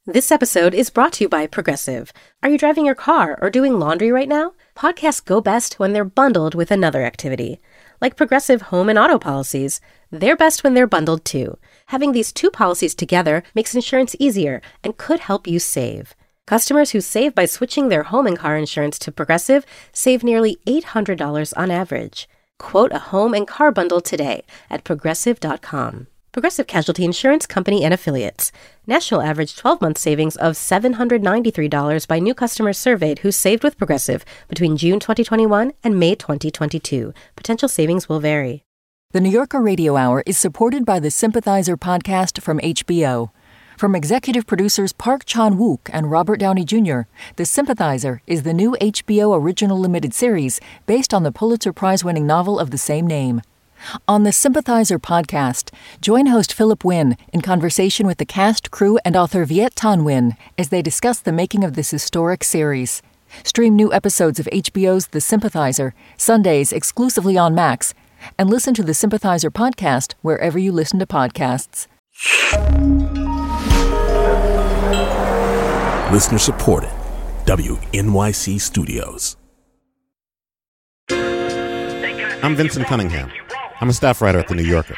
This episode is brought to you by Progressive. Are you driving your car or doing laundry right now? Podcasts go best when they're bundled with another activity. Like Progressive home and auto policies, they're best when they're bundled too. Having these two policies together makes insurance easier and could help you save. Customers who save by switching their home and car insurance to Progressive save nearly $800 on average. Quote a home and car bundle today at Progressive.com. Progressive Casualty Insurance Company and Affiliates. National average 12-month savings of $793 by new customers surveyed who saved with Progressive between June 2021 and May 2022. Potential savings will vary. The New Yorker Radio Hour is supported by the Sympathizer podcast from HBO. From executive producers Park Chan-wook and Robert Downey Jr., The Sympathizer is the new HBO original limited series based on the Pulitzer Prize-winning novel of the same name. On the Sympathizer podcast, join host Philip Wynn in conversation with the cast, crew, and author Viet Thanh Nguyen as they discuss the making of this historic series. Stream new episodes of HBO's The Sympathizer, Sundays exclusively on Max, and listen to the Sympathizer podcast wherever you listen to podcasts. Listener supported. WNYC Studios. I'm Vincent Cunningham. I'm a staff writer at The New Yorker.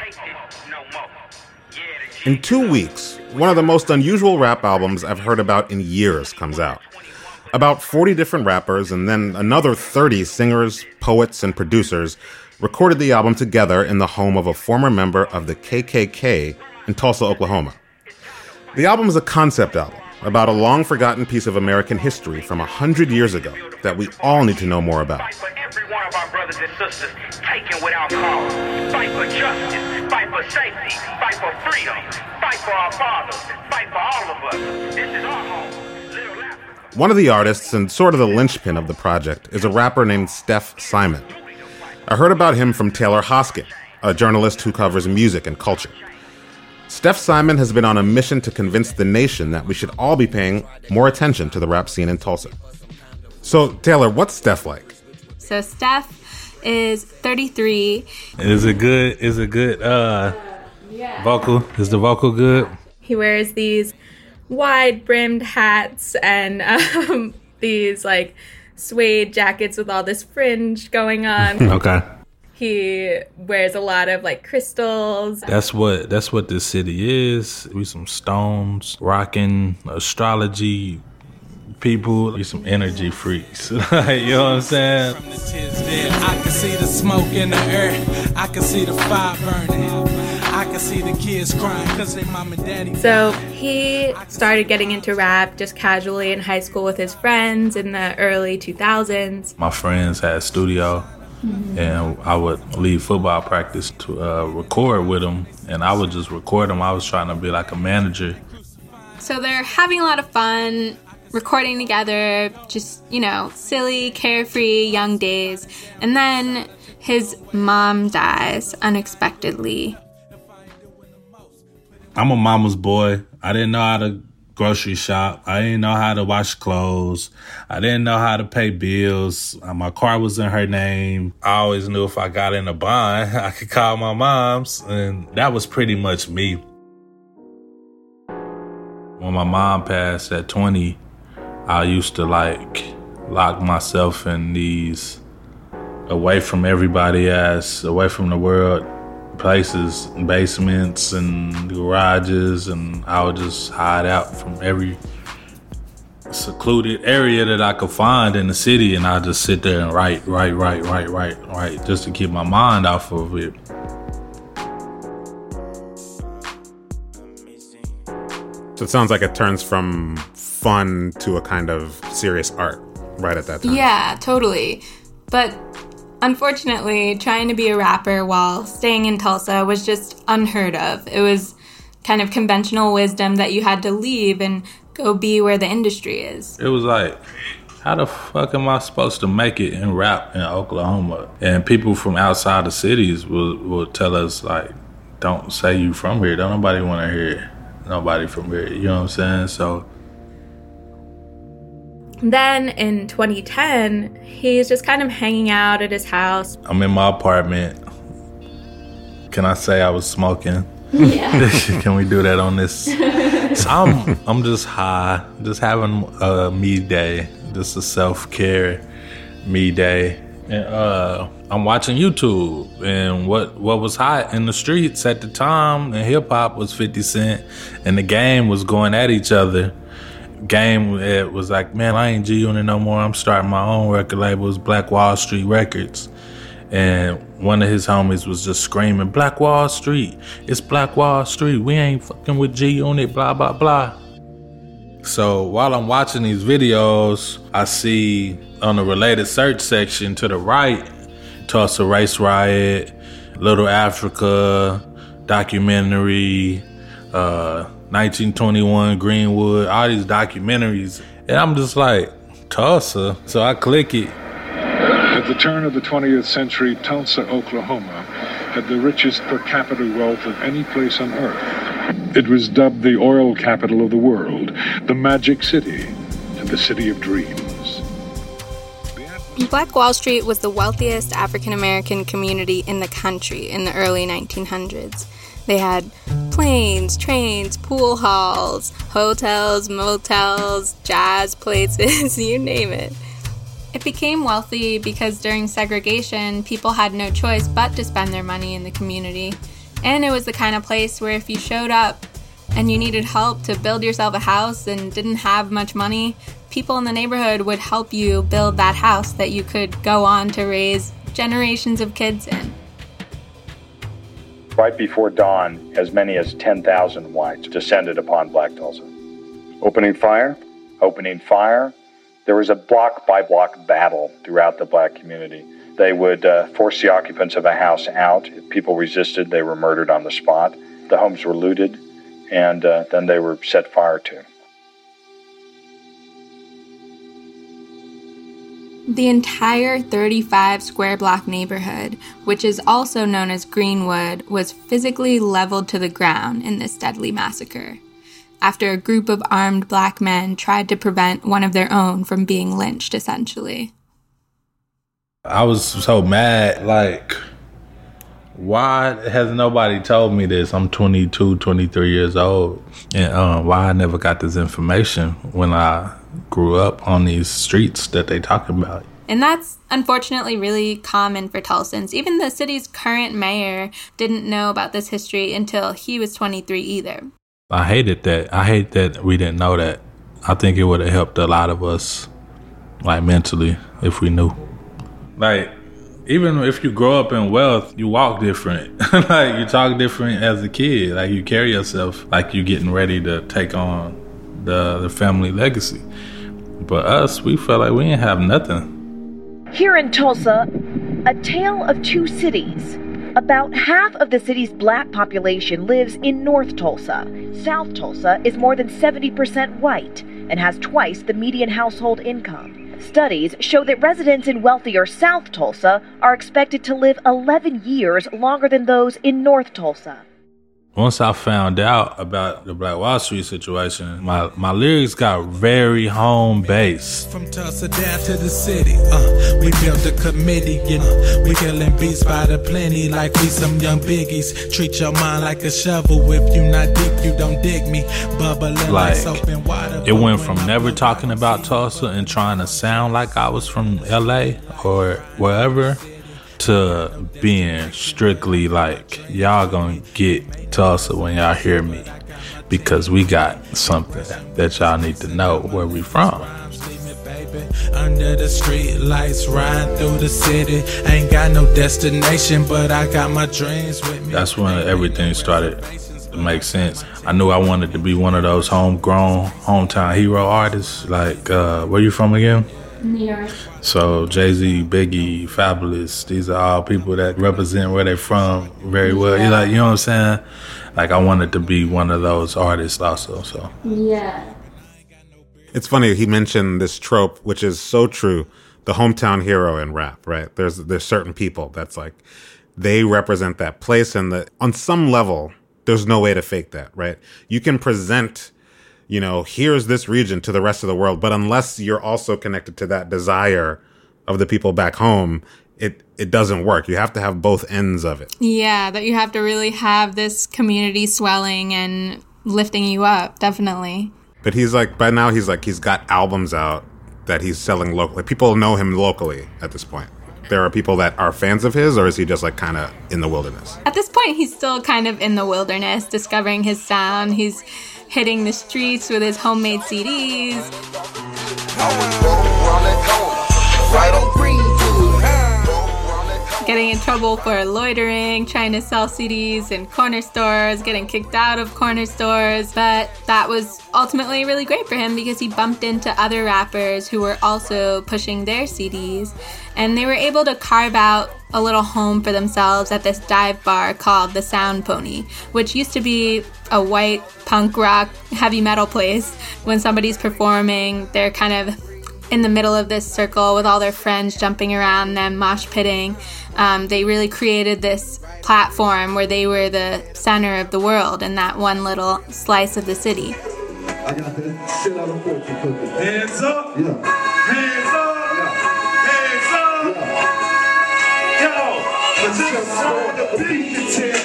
In 2 weeks, one of the most unusual rap albums I've heard about in years comes out. About 40 different rappers and then another 30 singers, poets, and producers recorded the album together in the home of a former member of the KKK in Tulsa, Oklahoma. The album is a concept album about a long-forgotten piece of American history from 100 years ago that we all need to know more about. Fight for every one of our brothers and sisters taken without cause. Fight for justice. Fight for safety. Fight for freedom. Fight for our fathers. Fight for all of us. This is our home. Little Africa. One of the artists and sort of the linchpin of the project is a rapper named Steph Simon. I heard about him from Taylor Hoskin, a journalist who covers music and culture. Steph Simon has been on a mission to convince the nation that we should all be paying more attention to the rap scene in Tulsa. So, Taylor, what's Steph like? So Steph is 33. Is it good vocal? Is the vocal good? He wears these wide-brimmed hats and these like suede jackets with all this fringe going on. Okay. He wears a lot of like crystals. That's what this city is. We some stones, rocking, astrology people. We some energy freaks. You know what I'm saying? I can see the smoke in the air. I can see the fire burning. I can see the kids crying because their mom and daddy. So he started getting into rap just casually in high school with his friends in the early 2000s. My friends had a studio. And I would leave football practice to record with them, and I would just record them. I was trying to be like a manager. So they're having a lot of fun, recording together, just, silly, carefree, young days. And then his mom dies unexpectedly. I'm a mama's boy. I didn't know how to grocery shop. I didn't know how to wash clothes. I didn't know how to pay bills. My car was in her name. I always knew if I got in a bind, I could call my mom's, and that was pretty much me. When my mom passed at 20, I used to lock myself in these away from everybody else, away from the world places, basements and garages, and I would just hide out from every secluded area that I could find in the city, and I'd just sit there and write, just to keep my mind off of it. So it sounds like it turns from fun to a kind of serious art right at that time. Yeah, totally. But unfortunately, trying to be a rapper while staying in Tulsa was just unheard of. It was kind of conventional wisdom that you had to leave and go be where the industry is. It was like, how the fuck am I supposed to make it in rap in Oklahoma? And people from outside the cities will tell us, like, don't say you from here. Don't nobody want to hear nobody from here. You know what I'm saying? So then in 2010, he's just kind of hanging out at his house. I'm in my apartment. Can I say I was smoking? Yeah. Can we do that on this So I'm just high, just having a me day, just a self-care me day. And I'm watching YouTube, and what was hot in the streets at the time in hip-hop was 50 Cent, and The Game was going at each other. Game, it was like, man, I ain't G-Unit no more. I'm starting my own record label. It was Black Wall Street Records. And one of his homies was just screaming, Black Wall Street. It's Black Wall Street. We ain't fucking with G-Unit, blah, blah, blah. So while I'm watching these videos, I see on the related search section to the right, Tulsa Race Riot, Little Africa, documentary, 1921 Greenwood, all these documentaries. And I'm just like, Tulsa? So I click it. At the turn of the 20th century, Tulsa, Oklahoma, had the richest per capita wealth of any place on earth. It was dubbed the oil capital of the world, the Magic City, and the City of Dreams. Black Wall Street was the wealthiest African-American community in the country in the early 1900s. They had planes, trains, pool halls, hotels, motels, jazz places, you name it. It became wealthy because during segregation, people had no choice but to spend their money in the community. And it was the kind of place where if you showed up and you needed help to build yourself a house and didn't have much money, people in the neighborhood would help you build that house that you could go on to raise generations of kids in. Right before dawn, as many as 10,000 whites descended upon Black Tulsa. Opening fire. There was a block-by-block battle throughout the black community. They would force the occupants of a house out. If people resisted, they were murdered on the spot. The homes were looted, and then they were set fire to. The entire 35-square-block neighborhood, which is also known as Greenwood, was physically leveled to the ground in this deadly massacre, after a group of armed black men tried to prevent one of their own from being lynched, essentially. I was so mad, like, why has nobody told me this? I'm 22, 23 years old, and why I never got this information when I grew up on these streets that they talking about. And that's unfortunately really common for Tulsans. Even the city's current mayor didn't know about this history until he was 23 either. I hated that. I hate that we didn't know that. I think it would have helped a lot of us, like, mentally, if we knew. Like, even if you grow up in wealth, you walk different. Like, you talk different as a kid. Like, you carry yourself like you're getting ready to take on the family legacy. But us, we felt like we didn't have nothing. Here in Tulsa, a tale of two cities. About half of the city's black population lives in North Tulsa. South Tulsa is more than 70% white and has twice the median household income. Studies show that residents in wealthier South Tulsa are expected to live 11 years longer than those in North Tulsa. Once I found out about the Black Wall Street situation, my lyrics got very home-based. From Tulsa down to the city, we built a committee, we killing beats by the plenty like we some young biggies. Treat your mind like a shovel, if you not deep, you don't dig me. Bubbling like soap and water. It went from never talking about Tulsa and trying to sound like I was from LA or wherever, to being strictly like, y'all gonna get Tulsa when y'all hear me, because we got something that y'all need to know where we from. Under the street lights, ride through the city. Ain't got no destination, but I got my dreams with me. That's when everything started to make sense. I knew I wanted to be one of those homegrown, hometown hero artists. Like, where you from again? New York. So Jay-Z, Biggie, Fabulous, these are all people that represent where they're from very well. Yeah. You know what I'm saying? Like, I wanted to be one of those artists also. So yeah. It's funny, he mentioned this trope, which is so true, the hometown hero in rap, right? There's certain people that's like, they represent that place, and on some level, there's no way to fake that, right? You can present, here's this region to the rest of the world, but unless you're also connected to that desire of the people back home, it doesn't work. You have to have both ends of it. Yeah, that you have to really have this community swelling and lifting you up, definitely. But he's like, by now he's got albums out that he's selling locally. People know him locally at this point. There are people that are fans of his, or is he just like kind of in the wilderness? At this point, he's still kind of in the wilderness, discovering his sound. He's hitting the streets with his homemade CDs. Getting in trouble for loitering, trying to sell CDs in corner stores, getting kicked out of corner stores. But that was ultimately really great for him because he bumped into other rappers who were also pushing their CDs. And they were able to carve out a little home for themselves at this dive bar called the Sound Pony, which used to be a white punk rock heavy metal place. When somebody's performing, they're kind of in the middle of this circle with all their friends jumping around them, mosh pitting. They really created this platform where they were the center of the world in that one little slice of the city. I got that shit out of fortune cookie. Hands up! Yeah. Hands up! Yeah. Hands up! Yeah. Yo! But this is on the beat.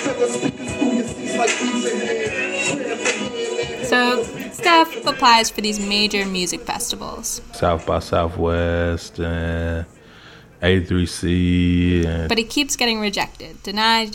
So Steph applies for these major music festivals. South by Southwest and A3C. But he keeps getting rejected. Denied.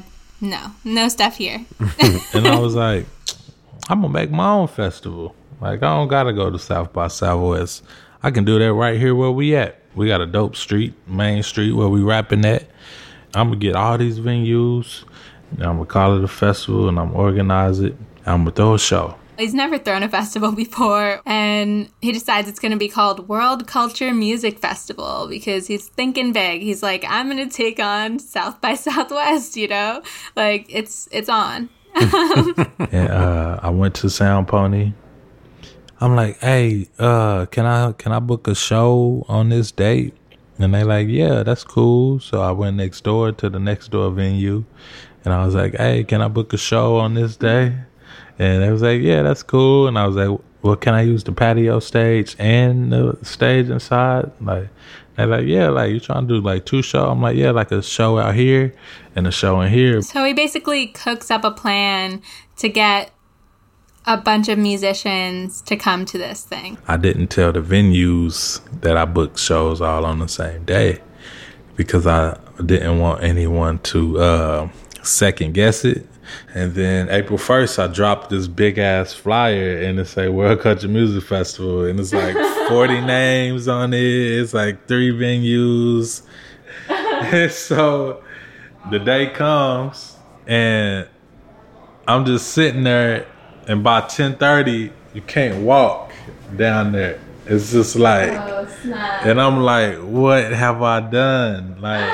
No Steph here. And I was like, I'm going to make my own festival. Like, I don't got to go to South by Southwest. I can do that right here where we at. We got a dope street, main street where we rapping at. I'm going to get all these venues. And I'm going to call it a festival and I'm going to organize it. I'm going to throw a show. He's never thrown a festival before, and he decides it's going to be called World Culture Music Festival because he's thinking big. He's like, I'm going to take on South by Southwest, you know? Like, it's on. And I went to Sound Pony. I'm like, hey, can I book a show on this date? And they like, yeah, that's cool. So I went next door to the next door venue, and I was like, hey, can I book a show on this day? And they was like, yeah, that's cool. And I was like, well, can I use the patio stage and the stage inside? Like, they're like, yeah, like, you trying to do like 2 shows? I'm like, yeah, like a show out here and a show in here. So he basically cooks up a plan to get a bunch of musicians to come to this thing. I didn't tell the venues that I booked shows all on the same day because I didn't want anyone to second guess it. And then April 1st, I dropped this big ass flyer and it say World Culture Music Festival. And it's like 40 names on it. It's like 3 venues. And so the day comes and I'm just sitting there, and by 10:30, you can't walk down there. It's just like, and I'm like, what have I done? Like,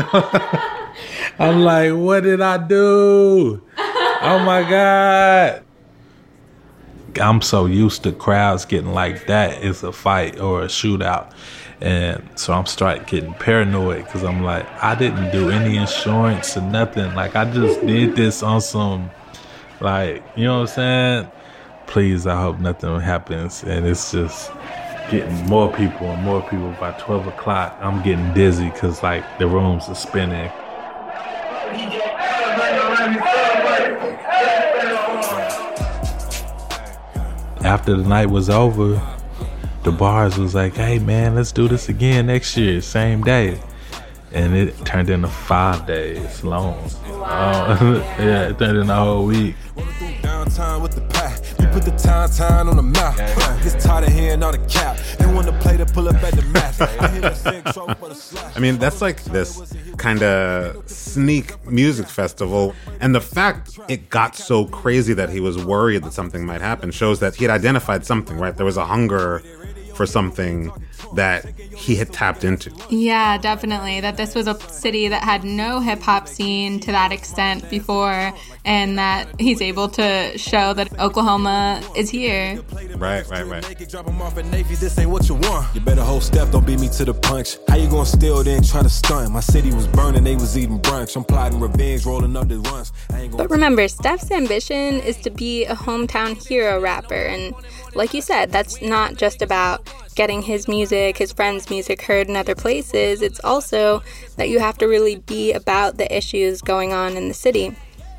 I'm like, what did I do? Oh my God. I'm so used to crowds getting like that. It's a fight or a shootout. And so I'm starting getting paranoid because I'm like, I didn't do any insurance or nothing. Like, I just did this on some, like, you know what I'm saying? Please, I hope nothing happens. And it's just getting more people and more people. By 12 o'clock, I'm getting dizzy because, like, the rooms are spinning. After the night was over, the bars was like, hey, man, let's do this again next year, same day. And it turned into 5 days long. Wow. Yeah, it turned into a whole week. Downtown with the pack. We put the time on the map. It's tired of hearing all the cap. They want to play to pull up at the match. I mean, that's like this kind of sneak music festival. And the fact it got so crazy that he was worried that something might happen shows that he had identified something, right? There was a hunger for something that he had tapped into. Yeah, definitely. That this was a city that had no hip-hop scene to that extent before, and that he's able to show that Oklahoma is here. Right. This ain't what you want. You better hold step, don't beat me to the punch. How you gonna steal then try to stunt? My city was burning, they was eating brunch. I'm plotting revenge, rolling up the runs. But remember, Steph's ambition is to be a hometown hero rapper, and like you said, that's not just about getting his music, his friends' music heard in other places. It's also that you have to really be about the issues going on in the city.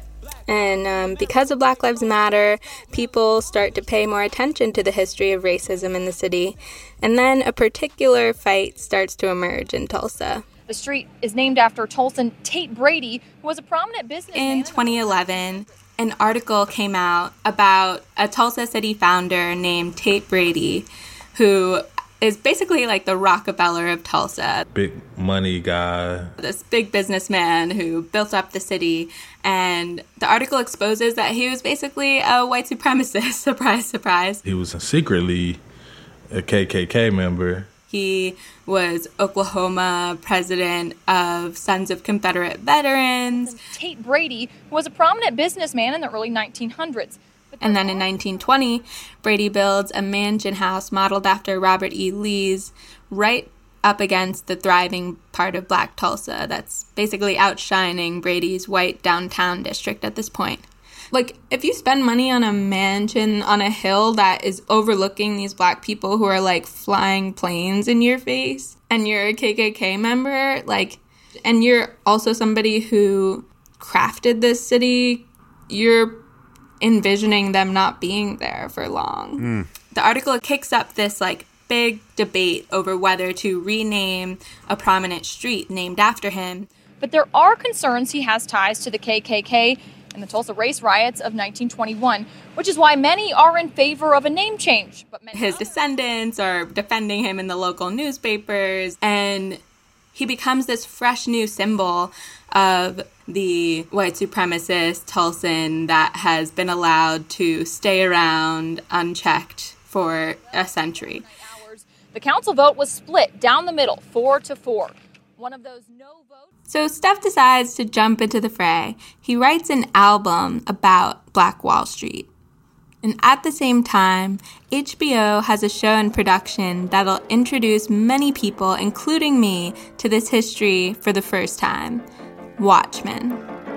And because of Black Lives Matter, people start to pay more attention to the history of racism in the city. And then a particular fight starts to emerge in Tulsa. The street is named after Tulsan Tate Brady, who was a prominent businessman. In 2011, an article came out about a Tulsa city founder named Tate Brady, who is basically like the Rockefeller of Tulsa. Big money guy. This big businessman who built up the city. And the article exposes that he was basically a white supremacist. Surprise, surprise. He was secretly a KKK member. He was Oklahoma president of Sons of Confederate Veterans. Tate Brady was a prominent businessman in the early 1900s. And then in 1920, Brady builds a mansion house modeled after Robert E. Lee's right up against the thriving part of Black Tulsa that's basically outshining Brady's white downtown district at this point. Like, if you spend money on a mansion on a hill that is overlooking these Black people who are, like, flying planes in your face, and you're a KKK member, like, and you're also somebody who crafted this city, you're envisioning them not being there for long. The article kicks up this, like, big debate over whether to rename a prominent street named after him. But there are concerns he has ties to the KKK and the Tulsa race riots of 1921, which is why many are in favor of a name change. But his descendants are defending him in the local newspapers, and he becomes this fresh new symbol of the white supremacist Tulsan that has been allowed to stay around unchecked for a century. The council vote was split down the middle, 4-4. One of those no votes. So Steph decides to jump into the fray. He writes an album about Black Wall Street. And at the same time, HBO has a show in production that'll introduce many people, including me, to this history for the first time. Watchmen.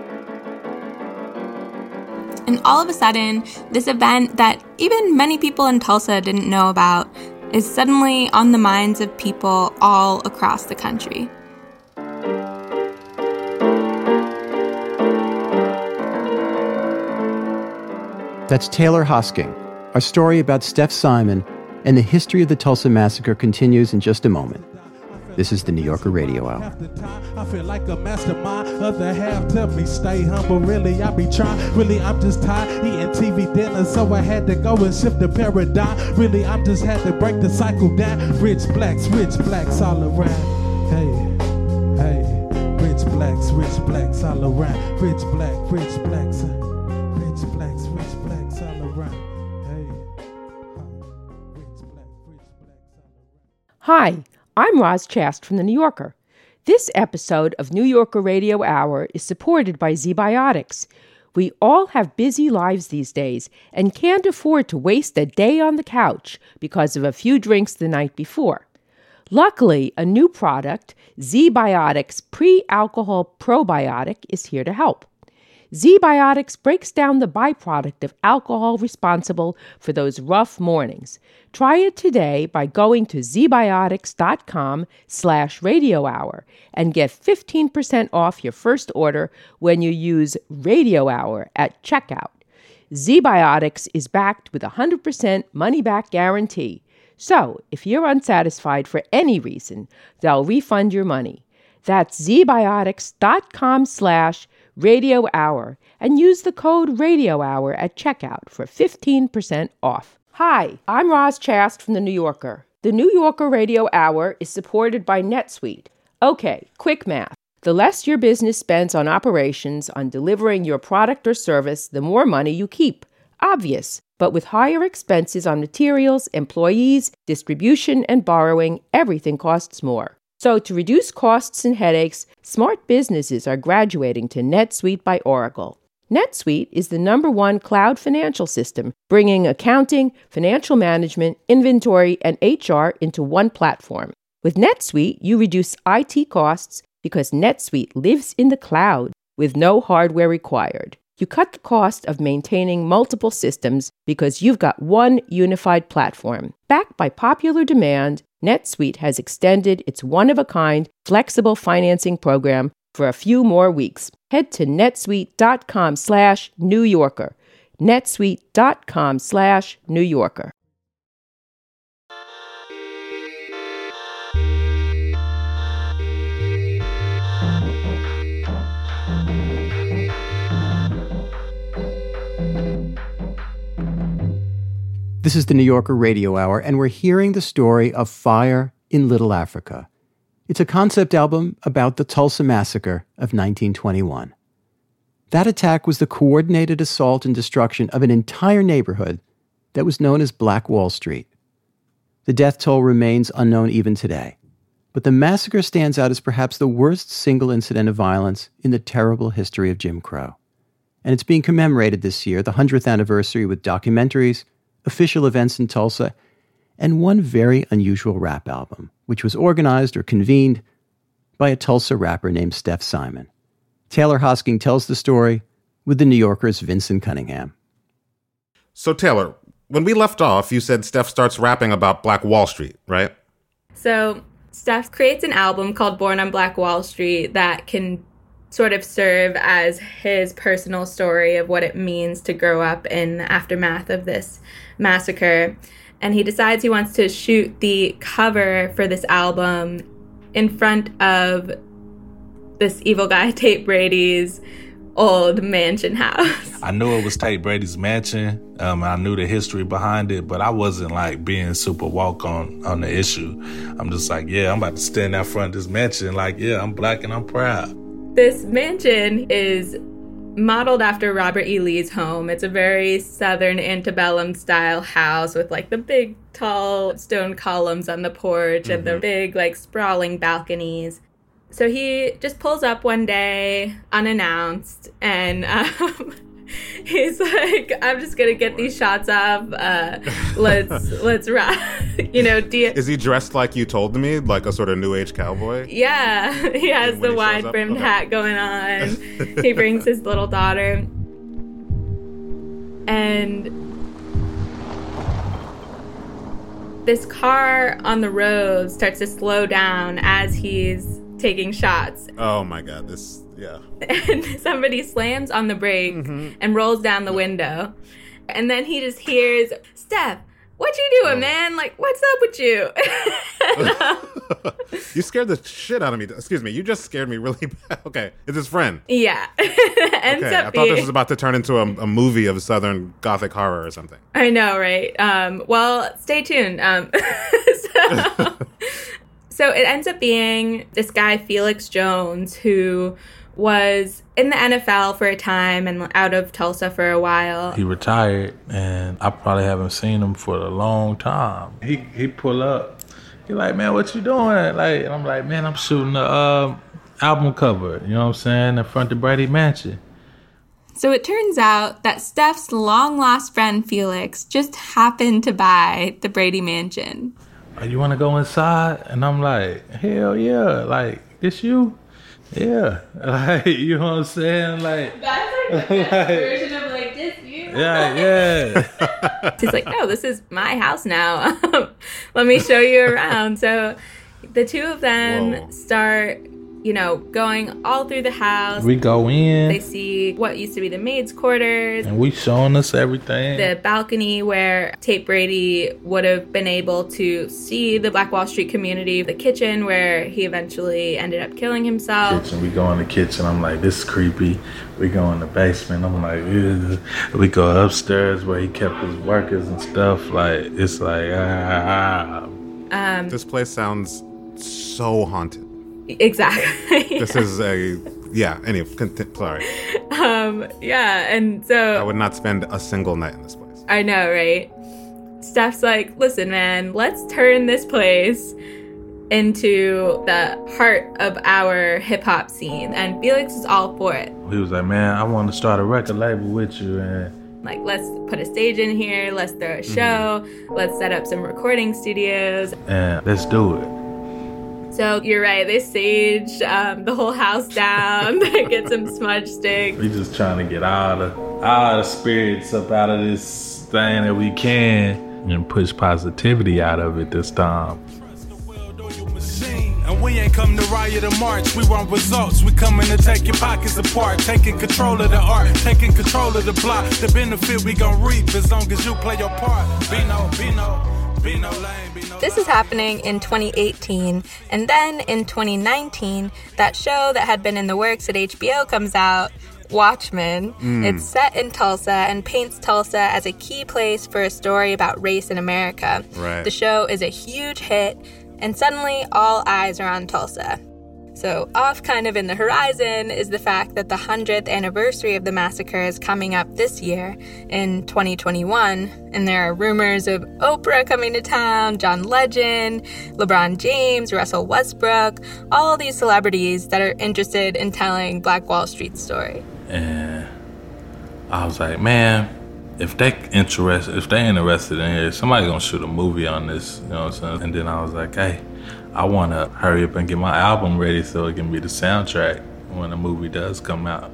And all of a sudden, this event that even many people in Tulsa didn't know about is suddenly on the minds of people all across the country. That's Taylor Hosking. Our story about Steph Simon and the history of the Tulsa Massacre continues in just a moment. This is the New Yorker Radio Hour. I feel like a mastermind. Other half tell me stay humble. Really, I be trying. Really, I'm just tired eating TV dinner, so I had to go and shift the paradigm. Really, I'm just had to break the cycle down. Rich blacks all around. Hey, rich blacks all around. Rich blacks all around. Hi, I'm Roz Chast from The New Yorker. This episode of New Yorker Radio Hour is supported by ZBiotics. We all have busy lives these days and can't afford to waste a day on the couch because of a few drinks the night before. Luckily, a new product, ZBiotics Pre-Alcohol Probiotic, is here to help. ZBiotics breaks down the byproduct of alcohol responsible for those rough mornings. Try it today by going to zbiotics.com/radio hour and get 15% off your first order when you use Radio Hour at checkout. ZBiotics is backed with a 100% money-back guarantee. So, if you're unsatisfied for any reason, they'll refund your money. That's zbiotics.com/Radio Hour and use the code Radio Hour at checkout for 15% off. Hi, I'm Roz Chast from The New Yorker. The New Yorker Radio Hour is supported by NetSuite. Okay, quick math. The less your business spends on operations, on delivering your product or service, the more money you keep. Obvious. But with higher expenses on materials, employees, distribution, and borrowing, everything costs more. So to reduce costs and headaches, smart businesses are graduating to NetSuite by Oracle. NetSuite is the #1 cloud financial system, bringing accounting, financial management, inventory, and HR into one platform. With NetSuite, you reduce IT costs because NetSuite lives in the cloud with no hardware required. You cut the cost of maintaining multiple systems because you've got one unified platform. Backed by popular demand, NetSuite has extended its one-of-a-kind, flexible financing program for a few more weeks. head to netsuite.com/New Yorker. netsuite.com/New Yorker. This is the New Yorker Radio Hour, and we're hearing the story of Fire in Little Africa. It's a concept album about the Tulsa Massacre of 1921. That attack was the coordinated assault and destruction of an entire neighborhood that was known as Black Wall Street. The death toll remains unknown even today, but the massacre stands out as perhaps the worst single incident of violence in the terrible history of Jim Crow. And it's being commemorated this year, the 100th anniversary, with documentaries, official events in Tulsa, and one very unusual rap album, which was organized or convened by a Tulsa rapper named Steph Simon. Taylor Hosking tells the story with the New Yorker's Vincent Cunningham. So Taylor, when we left off, you said Steph starts rapping about Black Wall Street, right? So Steph creates an album called Born on Black Wall Street that can sort of serve as his personal story of what it means to grow up in the aftermath of this massacre. And he decides he wants to shoot the cover for this album in front of this evil guy, Tate Brady's old mansion house. I knew it was Tate Brady's mansion. I knew the history behind it, but I wasn't like being super woke on the issue. I'm just like, yeah, I'm about to stand out front of this mansion. Like, yeah, I'm black and I'm proud. This mansion is modeled after Robert E. Lee's home. It's a very Southern antebellum style house with like the big tall stone columns on the porch and the big like sprawling balconies. So he just pulls up one day unannounced and he's like, I'm just gonna get these shots up. Let's rock. Is he dressed like you told me, like a sort of new age cowboy? Yeah, he has the wide brimmed hat going on. He brings his little daughter, and this car on the road starts to slow down as he's taking shots. Oh my God, yeah. And somebody slams on the brake and rolls down the window. And then he just hears, Steph, what you doing, man? Like, what's up with you? You scared the shit out of me. Excuse me, you just scared me really bad. Okay, it's his friend. Yeah. I thought this was about to turn into a movie of Southern Gothic horror or something. I know, right? Well, stay tuned. So it ends up being this guy, Felix Jones, who was in the NFL for a time and out of Tulsa for a while. He retired, and I probably haven't seen him for a long time. He pull up. He like, man, what you doing? Like, and I'm like, man, I'm shooting the album cover, you know what I'm saying, in front of Brady Mansion. So it turns out that Steph's long-lost friend, Felix, just happened to buy the Brady Mansion. You want to go inside? And I'm like, hell yeah. Like, this you? Yeah. Like, you know what I'm saying? Like, that's like the best version of like, this you? Yeah. He's like, no, this is my house now. Let me show you around. So the two of them start, going all through the house. We go in. They see what used to be the maid's quarters. And we showing us everything. The balcony where Tate Brady would have been able to see the Black Wall Street community. The kitchen where he eventually ended up killing himself. We go in the kitchen. I'm like, this is creepy. We go in the basement. I'm like, ugh. We go upstairs where he kept his workers and stuff. Like, it's like, This place sounds so haunted. Exactly. This is anyway, sorry. And so I would not spend a single night in this place. I know, right? Steph's like, listen, man, let's turn this place into the heart of our hip-hop scene. And Felix is all for it. He was like, man, I want to start a record label with you. And like, let's put a stage in here. Let's throw a show. Let's set up some recording studios. And let's do it. So you're right, they stage the whole house down. They get some smudge sticks. We just trying to get all the spirits up out of this thing that we can and push positivity out of it this time. And We ain't come to riot or march, we want results. We coming to take your pockets apart, taking control of the art, taking control of the block. The benefit we gon' reap as long as you play your part. Be no lame. This is happening in 2018, and then in 2019, that show that had been in the works at HBO comes out, Watchmen. It's set in Tulsa and paints Tulsa as a key place for a story about race in America. Right. The show is a huge hit, and suddenly all eyes are on Tulsa. So off kind of in the horizon is the fact that the 100th anniversary of the massacre is coming up this year in 2021, and there are rumors of Oprah coming to town, John Legend, LeBron James, Russell Westbrook, all these celebrities that are interested in telling Black Wall Street's story. And I was like, man, if they interested in here, somebody gonna shoot a movie on this, you know what I'm saying? And then I was like, hey, I want to hurry up and get my album ready so it can be the soundtrack when the movie does come out.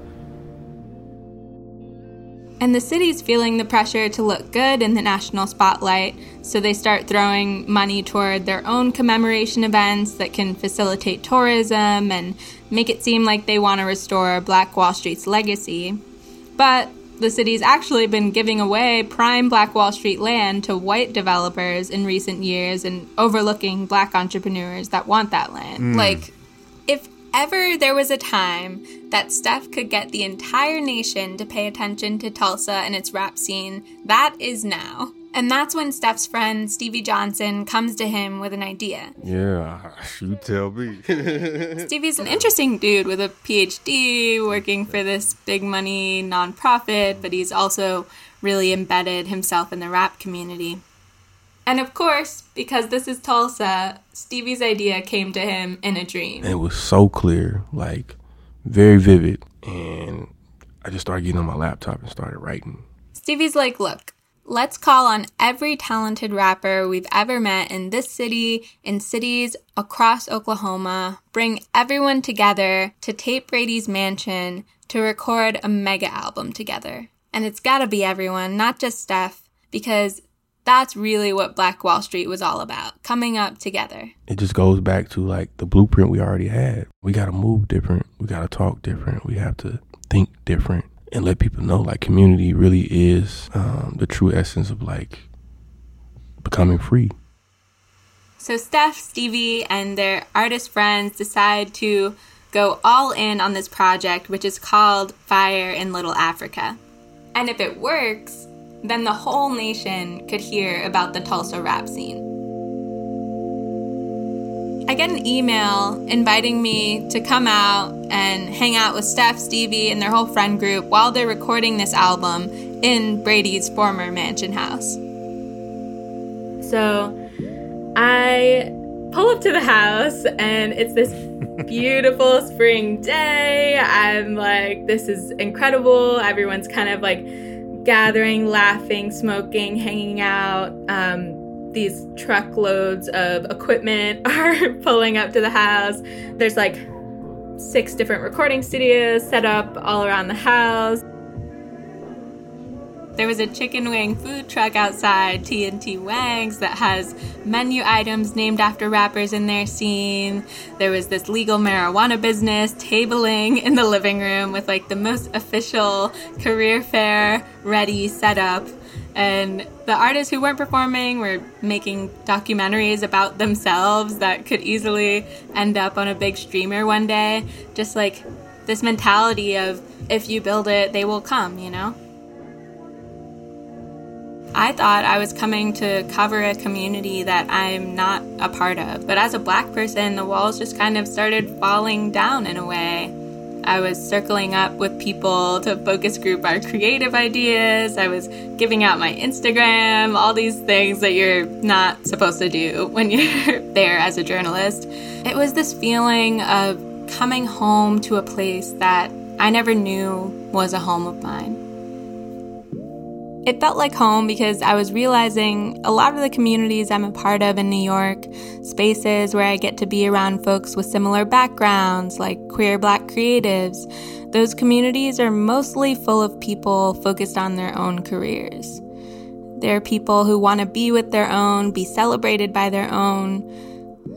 And the city's feeling the pressure to look good in the national spotlight, so they start throwing money toward their own commemoration events that can facilitate tourism and make it seem like they want to restore Black Wall Street's legacy. But the city's actually been giving away prime Black Wall Street land to white developers in recent years and overlooking Black entrepreneurs that want that land. Like, if ever there was a time that Steph could get the entire nation to pay attention to Tulsa and its rap scene, that is now. And that's when Steph's friend Stevie Johnson comes to him with an idea. Yeah, you tell me. Stevie's an interesting dude with a PhD, working for this big money nonprofit, but he's also really embedded himself in the rap community. And of course, because this is Tulsa, Stevie's idea came to him in a dream. It was so clear, like very vivid, and I just started getting on my laptop and started writing. Stevie's like, look, let's call on every talented rapper we've ever met in this city, in cities across Oklahoma, bring everyone together to Tate Brady's mansion to record a mega album together. And it's gotta be everyone, not just Steph, because that's really what Black Wall Street was all about, coming up together. It just goes back to like the blueprint we already had. We gotta move different, we gotta talk different, we have to think different. And let people know, like, community really is the true essence of, like, becoming free. So Steph, Stevie, and their artist friends decide to go all in on this project, which is called Fire in Little Africa. And if it works, then the whole nation could hear about the Tulsa rap scene. I get an email inviting me to come out and hang out with Steph, Stevie, and their whole friend group while they're recording this album in Brady's former mansion house. So I pull up to the house, and it's this beautiful spring day. I'm like, this is incredible. Everyone's kind of like gathering, laughing, smoking, hanging out. These truckloads of equipment are pulling up to the house. There's like 6 different recording studios set up all around the house. There was a chicken wing food truck outside, T&T Wangs, that has menu items named after rappers in their scene. There was this legal marijuana business tabling in the living room with like the most official career fair ready setup. And the artists who weren't performing were making documentaries about themselves that could easily end up on a big streamer one day. Just like this mentality of, if you build it, they will come, you know? I thought I was coming to cover a community that I'm not a part of. But as a Black person, the walls just kind of started falling down in a way. I was circling up with people to focus group our creative ideas. I was giving out my Instagram, all these things that you're not supposed to do when you're there as a journalist. It was this feeling of coming home to a place that I never knew was a home of mine. It felt like home because I was realizing a lot of the communities I'm a part of in New York, spaces where I get to be around folks with similar backgrounds, like queer Black creatives, those communities are mostly full of people focused on their own careers. They're people who want to be with their own, be celebrated by their own,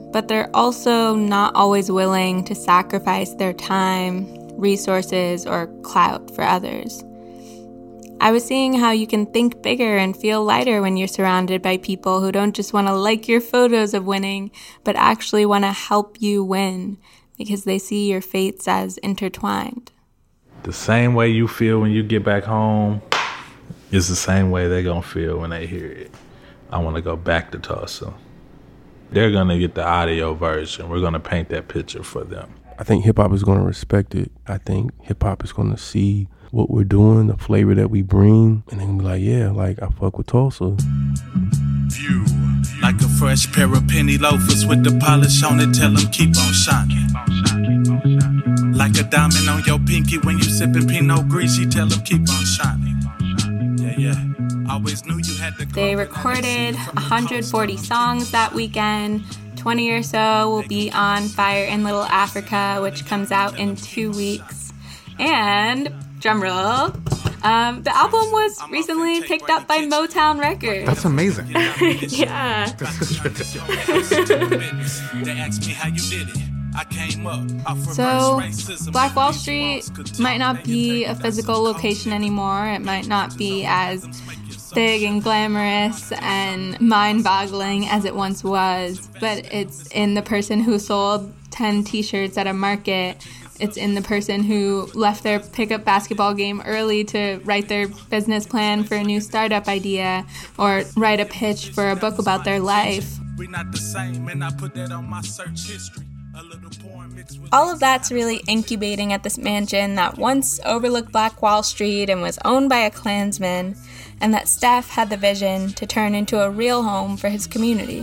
but they're also not always willing to sacrifice their time, resources, or clout for others. I was seeing how you can think bigger and feel lighter when you're surrounded by people who don't just want to like your photos of winning, but actually want to help you win because they see your fates as intertwined. The same way you feel when you get back home is the same way they're going to feel when they hear it. I want to go back to Tulsa. They're going to get the audio version. We're going to paint that picture for them. I think hip-hop is going to respect it. I think hip-hop is going to see what we're doing, the flavor that we bring, and they're going to be like, yeah, like, I fuck with Tulsa. View, like a fresh pair of penny loafers with the polish on it, tell them keep on shining. Like a diamond on your pinky when you sipping Pinot Gris, you tell them keep on shining. Yeah. Always knew you had to. They recorded 140 songs that weekend. 20 or so will be on Fire in Little Africa, which comes out in 2 weeks. And, drumroll, the album was recently picked up by Motown Records. That's amazing. Yeah. This is ridiculous. They asked me how you did it. I came up. So, Black Wall Street might not be a physical location anymore. It might not be as big and glamorous and mind-boggling as it once was, but it's in the person who sold 10 t-shirts at a market. It's in the person who left their pickup basketball game early to write their business plan for a new startup idea or write a pitch for a book about their life. We're not the same, and I put that on my search history. All of that's really incubating at this mansion that once overlooked Black Wall Street and was owned by a Klansman, and that Steph had the vision to turn into a real home for his community.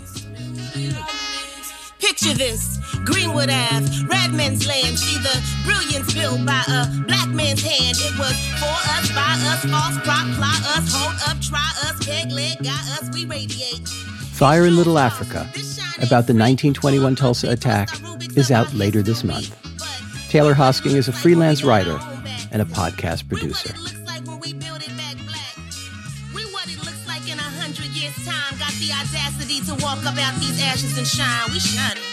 Picture this, Greenwood Ave, Redman's Land. See the brilliance built by a black man's hand. It was for us, by us, false prop, fly us, hold up, try us, peg leg, got us, we radiate. Fire in Little Africa, about the 1921 Tulsa attack, is out later this month. Taylor Hosking is a freelance writer and a podcast producer. Got the audacity to walk up out these ashes and shine. We shining.